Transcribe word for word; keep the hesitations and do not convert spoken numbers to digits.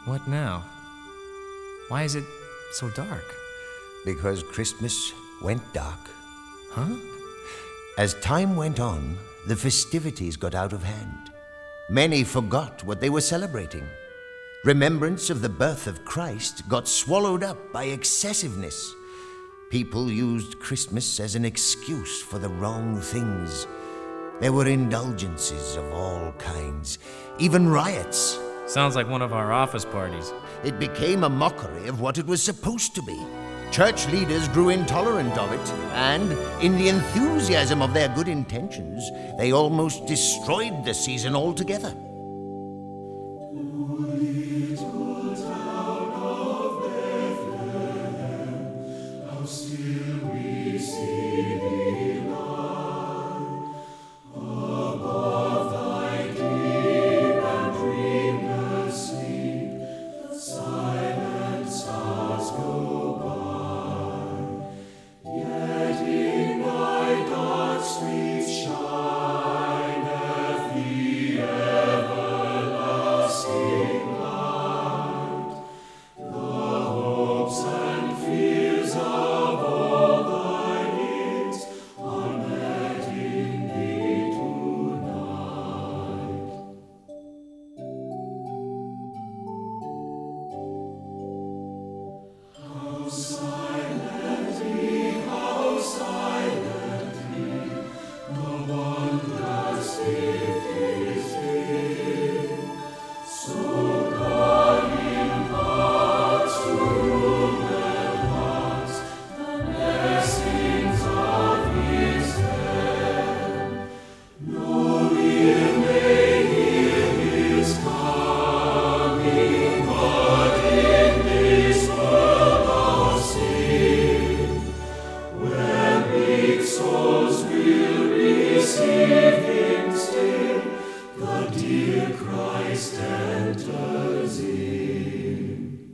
What now? Why is it so dark? Because Christmas went dark. Huh? As time went on, the festivities got out of hand. Many forgot what they were celebrating. Remembrance of the birth of Christ got swallowed up by excessiveness. People used Christmas as an excuse for the wrong things. There were indulgences of all kinds, even riots. Sounds like one of our office parties. It became a mockery of what it was supposed to be. Church leaders grew intolerant of it, and in the enthusiasm of their good intentions, they almost destroyed the season altogether.